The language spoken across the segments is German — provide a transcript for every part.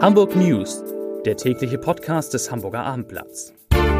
Hamburg News, der tägliche Podcast des Hamburger Abendblatts.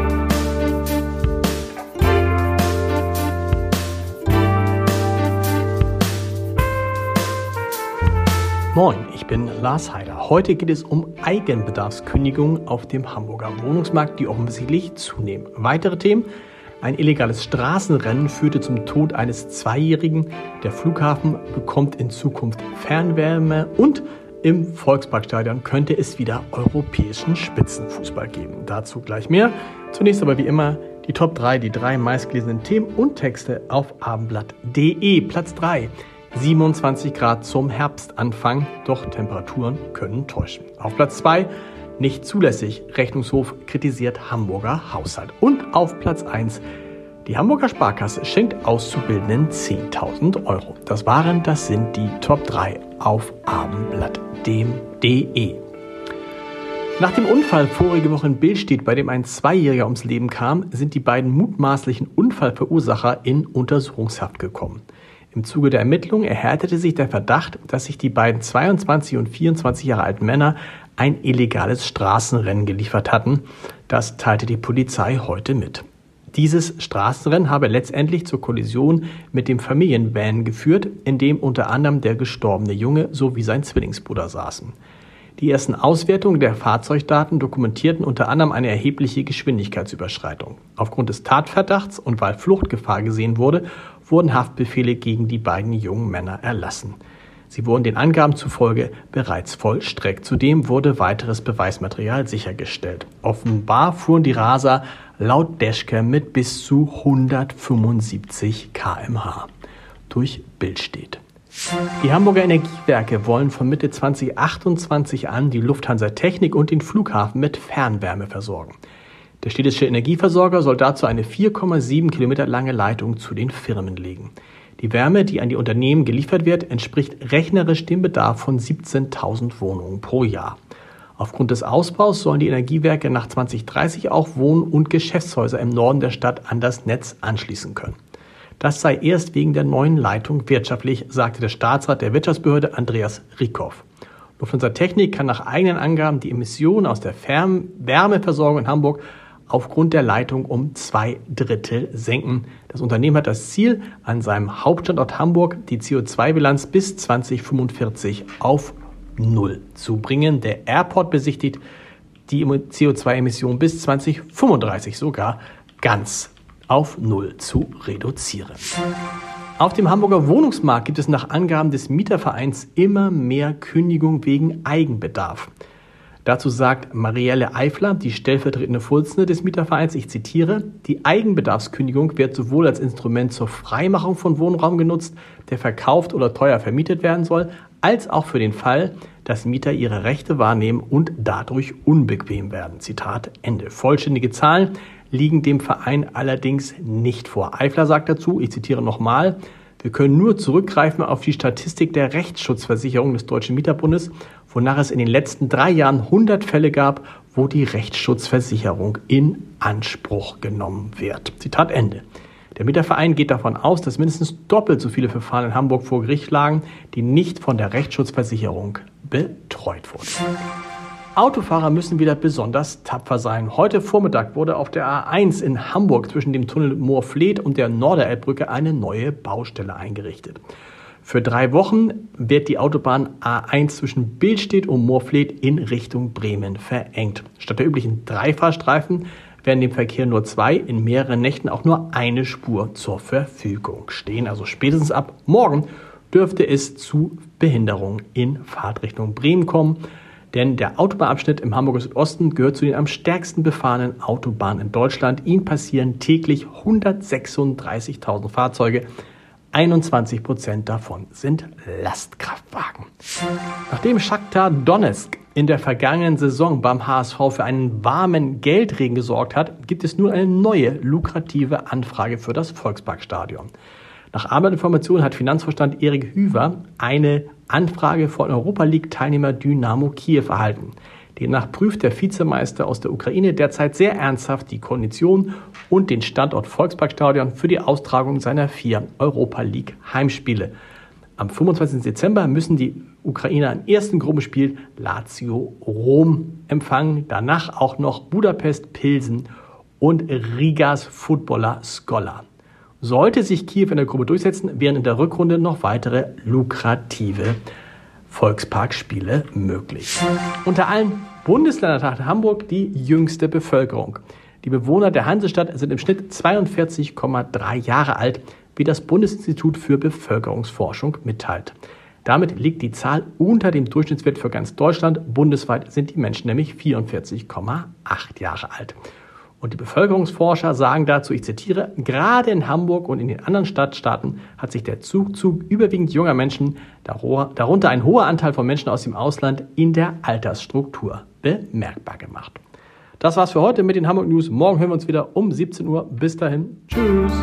Moin, ich bin Lars Heider. Heute geht es um Eigenbedarfskündigungen auf dem Hamburger Wohnungsmarkt, die offensichtlich zunehmen. Weitere Themen: Ein illegales Straßenrennen führte zum Tod eines Zweijährigen. Der Flughafen bekommt in Zukunft Fernwärme und im Volksparkstadion könnte es wieder europäischen Spitzenfußball geben. Dazu gleich mehr. Zunächst aber wie immer die Top 3, die 3 meistgelesenen Themen und Texte auf abendblatt.de. Platz 3. 27 Grad zum Herbstanfang, doch Temperaturen können täuschen. Auf Platz 2, nicht zulässig, Rechnungshof kritisiert Hamburger Haushalt. Und auf Platz 1, die Hamburger Sparkasse schenkt Auszubildenden 10.000 Euro. Das sind die Top 3 auf abendblatt.de. Nach dem Unfall vorige Woche in Billstedt, bei dem ein Zweijähriger ums Leben kam, sind die beiden mutmaßlichen Unfallverursacher in Untersuchungshaft gekommen. Im Zuge der Ermittlungen erhärtete sich der Verdacht, dass sich die beiden 22 und 24 Jahre alten Männer ein illegales Straßenrennen geliefert hatten. Das teilte die Polizei heute mit. Dieses Straßenrennen habe letztendlich zur Kollision mit dem Familienvan geführt, in dem unter anderem der gestorbene Junge sowie sein Zwillingsbruder saßen. Die ersten Auswertungen der Fahrzeugdaten dokumentierten unter anderem eine erhebliche Geschwindigkeitsüberschreitung. Aufgrund des Tatverdachts und weil Fluchtgefahr gesehen wurde, wurden Haftbefehle gegen die beiden jungen Männer erlassen. Sie wurden den Angaben zufolge bereits vollstreckt. Zudem wurde weiteres Beweismaterial sichergestellt. Offenbar fuhren die Raser laut Dashcam mit bis zu 175 km/h durch Billstedt. Die Hamburger Energiewerke wollen von Mitte 2028 an die Lufthansa Technik und den Flughafen mit Fernwärme versorgen. Der städtische Energieversorger soll dazu eine 4,7 Kilometer lange Leitung zu den Firmen legen. Die Wärme, die an die Unternehmen geliefert wird, entspricht rechnerisch dem Bedarf von 17.000 Wohnungen pro Jahr. Aufgrund des Ausbaus sollen die Energiewerke nach 2030 auch Wohn- und Geschäftshäuser im Norden der Stadt an das Netz anschließen können. Das sei erst wegen der neuen Leitung wirtschaftlich, sagte der Staatsrat der Wirtschaftsbehörde Andreas Rieckhoff. Lufthansa Technik kann nach eigenen Angaben die Emissionen aus der Wärmeversorgung in Hamburg aufgrund der Leitung um 2/3 senken. Das Unternehmen hat das Ziel, an seinem Hauptstandort Hamburg die CO2-Bilanz bis 2045 auf 0 zu bringen. Der Airport besichtigt die CO2-Emissionen bis 2035 sogar ganz auf 0 zu reduzieren. Auf dem Hamburger Wohnungsmarkt gibt es nach Angaben des Mietervereins immer mehr Kündigungen wegen Eigenbedarf. Dazu sagt Marielle Eifler, die stellvertretende Vorsitzende des Mietervereins, ich zitiere: Die Eigenbedarfskündigung wird sowohl als Instrument zur Freimachung von Wohnraum genutzt, der verkauft oder teuer vermietet werden soll, als auch für den Fall, dass Mieter ihre Rechte wahrnehmen und dadurch unbequem werden. Zitat Ende. Vollständige Zahlen liegen dem Verein allerdings nicht vor. Eifler sagt dazu, ich zitiere nochmal: Wir können nur zurückgreifen auf die Statistik der Rechtsschutzversicherung des Deutschen Mieterbundes, wonach es in den letzten 3 Jahren 100 Fälle gab, wo die Rechtsschutzversicherung in Anspruch genommen wird. Zitat Ende. Der Mieterverein geht davon aus, dass mindestens doppelt so viele Verfahren in Hamburg vor Gericht lagen, die nicht von der Rechtsschutzversicherung betreut wurden. Autofahrer müssen wieder besonders tapfer sein. Heute Vormittag wurde auf der A1 in Hamburg zwischen dem Tunnel Moorfleet und der Norderelbbrücke eine neue Baustelle eingerichtet. Für 3 Wochen wird die Autobahn A1 zwischen Billstedt und Moorfleet in Richtung Bremen verengt. Statt der üblichen 3 Fahrstreifen werden dem Verkehr nur 2, in mehreren Nächten auch nur eine Spur zur Verfügung stehen. Also spätestens ab morgen dürfte es zu Behinderungen in Fahrtrichtung Bremen kommen. Denn der Autobahnabschnitt im Hamburger Südosten gehört zu den am stärksten befahrenen Autobahnen in Deutschland. Ihn passieren täglich 136.000 Fahrzeuge. 21% davon sind Lastkraftwagen. Nachdem Shakhtar Donezk in der vergangenen Saison beim HSV für einen warmen Geldregen gesorgt hat, gibt es nun eine neue lukrative Anfrage für das Volksparkstadion. Nach Abendinformationen hat Finanzvorstand Erik Hüver eine Anfrage von Europa League-Teilnehmer Dynamo Kiew erhalten. Demnach prüft der Vizemeister aus der Ukraine derzeit sehr ernsthaft die Kondition und den Standort Volksparkstadion für die Austragung seiner 4 Europa League Heimspiele. Am 25. Dezember müssen die Ukrainer im ersten Gruppenspiel Lazio Rom empfangen, danach auch noch Budapest Pilsen und Rigas Footballer Skola. Sollte sich Kiew in der Gruppe durchsetzen, wären in der Rückrunde noch weitere lukrative Volksparkspiele möglich. Unter allen Bundesländern hat Hamburg die jüngste Bevölkerung. Die Bewohner der Hansestadt sind im Schnitt 42,3 Jahre alt, wie das Bundesinstitut für Bevölkerungsforschung mitteilt. Damit liegt die Zahl unter dem Durchschnittswert für ganz Deutschland. Bundesweit sind die Menschen nämlich 44,8 Jahre alt. Und die Bevölkerungsforscher sagen dazu, ich zitiere, gerade in Hamburg und in den anderen Stadtstaaten hat sich der Zuzug überwiegend junger Menschen, darunter ein hoher Anteil von Menschen aus dem Ausland, in der Altersstruktur bemerkbar gemacht. Das war's für heute mit den Hamburg News. Morgen hören wir uns wieder um 17 Uhr. Bis dahin. Tschüss.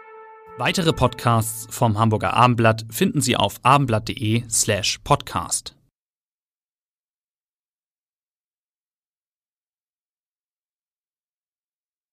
Weitere Podcasts vom Hamburger Abendblatt finden Sie auf abendblatt.de/podcast.